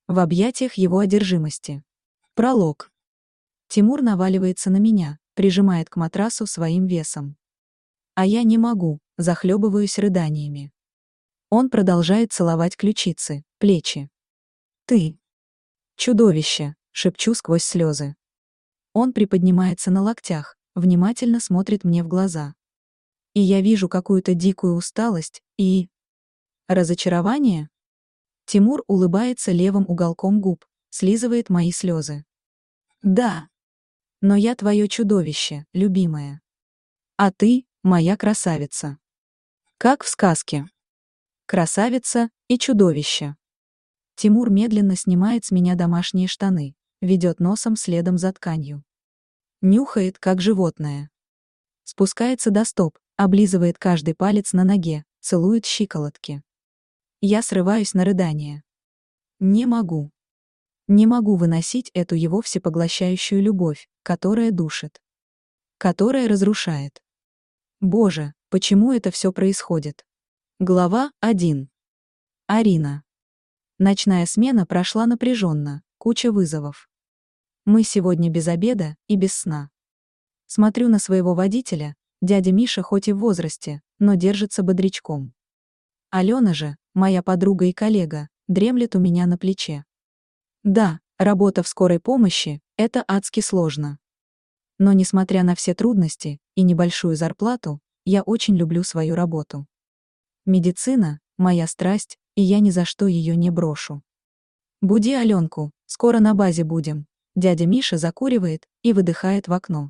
В объятиях его одержимости. Пролог. Тимур наваливается на меня, прижимает к матрасу своим весом. А я не могу, захлебываюсь рыданиями. Он продолжает целовать ключицы, плечи. «Ты чудовище!» — шепчу сквозь слезы. Он приподнимается на локтях, внимательно смотрит мне в глаза. И я вижу какую-то дикую усталость и... разочарование. Тимур улыбается левым уголком губ, слизывает мои слезы. «Да. Но я твое чудовище, любимая. А ты — моя красавица. Как в сказке. Красавица и чудовище». Тимур медленно снимает с меня домашние штаны, ведет носом следом за тканью. Нюхает, как животное. Спускается до стоп, облизывает каждый палец на ноге, целует щиколотки. Я срываюсь на рыдание. Не могу. Не могу выносить эту его всепоглощающую любовь, которая душит. Которая разрушает. Боже, почему это все происходит? Глава 1. Арина. Ночная смена прошла напряженно, куча вызовов. Мы сегодня без обеда и без сна. Смотрю на своего водителя, дядя Миша хоть и в возрасте, но держится бодрячком. Алена же, моя подруга и коллега, дремлет у меня на плече. Да, работа в скорой помощи — это адски сложно. Но несмотря на все трудности и небольшую зарплату, я очень люблю свою работу. Медицина — моя страсть, и я ни за что ее не брошу. «Буди Аленку, скоро на базе будем». Дядя Миша закуривает и выдыхает в окно.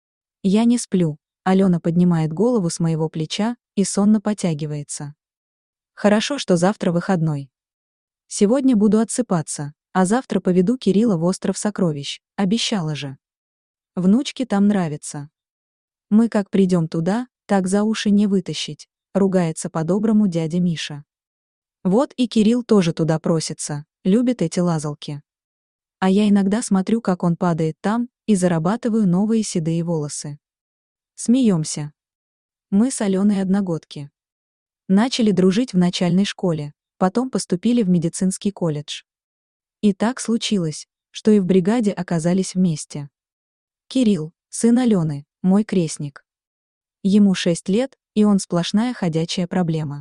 Я не сплю, Алена поднимает голову с моего плеча и сонно потягивается. Хорошо, что завтра выходной. Сегодня буду отсыпаться, а завтра поведу Кирилла в остров сокровищ, обещала же. Внучке там нравится. Мы как придем туда, так за уши не вытащить, ругается по-доброму дядя Миша. Вот и Кирилл тоже туда просится, любит эти лазалки. А я иногда смотрю, как он падает там, и зарабатываю новые седые волосы. Смеемся. Мы с Аленой одногодки. Начали дружить в начальной школе, потом поступили в медицинский колледж. И так случилось, что и в бригаде оказались вместе. Кирилл, сын Алены, мой крестник. Ему 6 лет, и он сплошная ходячая проблема.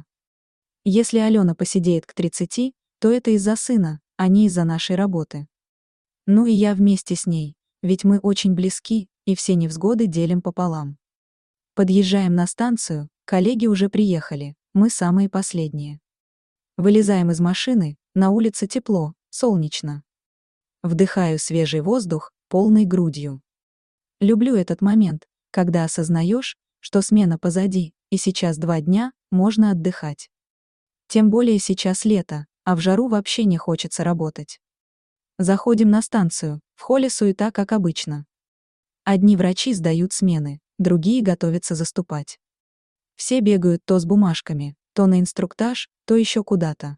Если Алена посидеет к 30, то это из-за сына, а не из-за нашей работы. Ну и я вместе с ней, ведь мы очень близки, и все невзгоды делим пополам. Подъезжаем на станцию, коллеги уже приехали, мы самые последние. Вылезаем из машины, на улице тепло, солнечно. Вдыхаю свежий воздух полной грудью. Люблю этот момент, когда осознаешь, что смена позади, и сейчас 2 дня можно отдыхать. Тем более сейчас лето, а в жару вообще не хочется работать. Заходим на станцию, в холле суета, как обычно. Одни врачи сдают смены, другие готовятся заступать. Все бегают то с бумажками, то на инструктаж, то еще куда-то.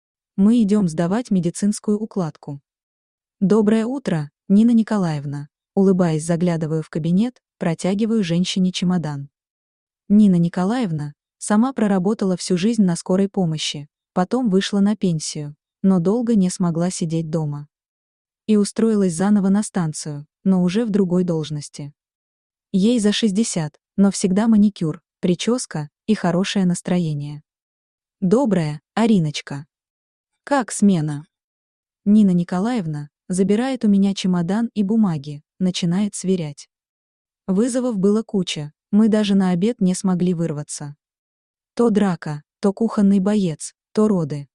Мы идем сдавать медицинскую укладку. «Доброе утро, Нина Николаевна», улыбаясь, заглядываю в кабинет, протягиваю женщине чемодан. Нина Николаевна сама проработала всю жизнь на скорой помощи, потом вышла на пенсию, но долго не смогла сидеть дома. И устроилась заново на станцию, но уже в другой должности. Ей за 60, но всегда маникюр, прическа и хорошее настроение. «Доброе, Ариночка. Как смена?» Нина Николаевна забирает у меня чемодан и бумаги, начинает сверять. Вызовов было куча, мы даже на обед не смогли вырваться. То драка, то кухонный боец, то роды.